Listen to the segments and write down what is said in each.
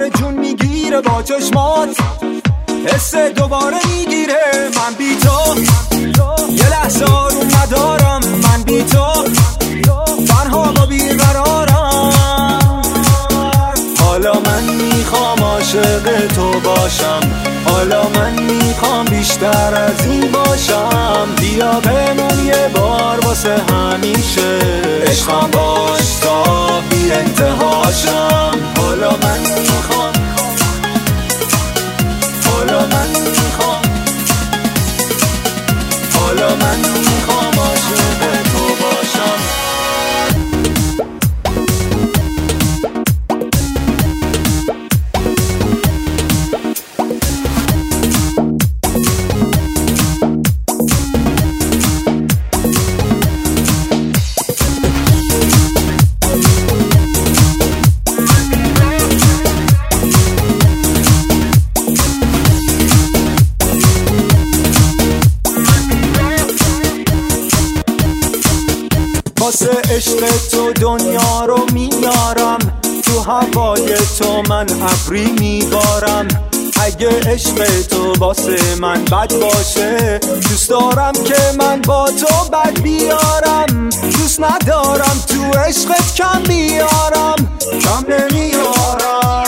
دوباره جون میگیره با چشمات، حس دوباره میگیره من بی تو، یه لحظه آروم ندارم من بی تو، تنها و بیقرارم. حالا من میخوام عاشق تو باشم، حالا من میخوام بیشتر از این باشم. بیا بمون یه بار واسه همیشه، عشقم باش تا بی انتهاشم. حالا من میخوام، حالا من میخوام، حالا من میخوام عاشق تو باشم. واسه عشق تو دنیا رو میارم، تو هوای تو من ابری میبارم. اگه عشق تو واسه من بد باشه، دوست دارم که من با تو بد بیارم. دوست ندارم تو عشقت کم بیارم، کم نمیارم.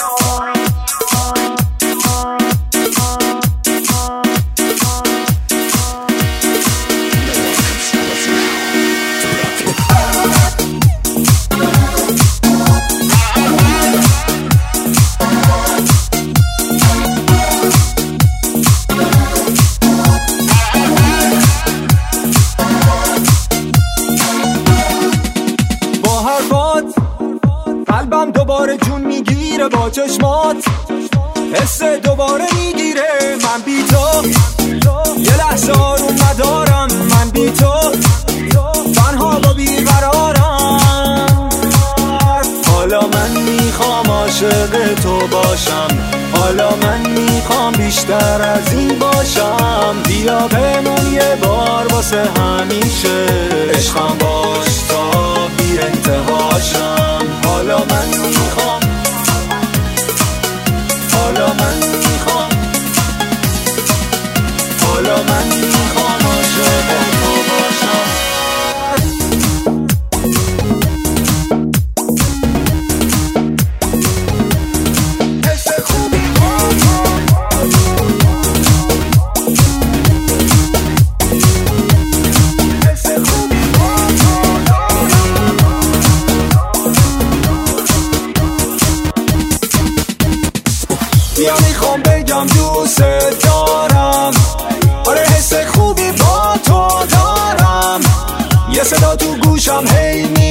قلبم دوباره جون میگیره با چشمات، حس دوباره میگیره من بی تو، یه لحظه آروم ندارم من بی تو، تنها و بیقرارم. حالا من میخوام عاشق تو باشم، حالا من میخوام بیشتر از این باشم. بیا بمون یه بار واسه همیشه، عشقم باش تا بی انتهاشم. حالا من میخوام، حالا من میخوام، حالا من میخوام عاشق تو باشم. حس خوبی بیا میخوام بگم دوست دارم، آره حس خوبی با تو دارم. یه صدا تو گوشم هی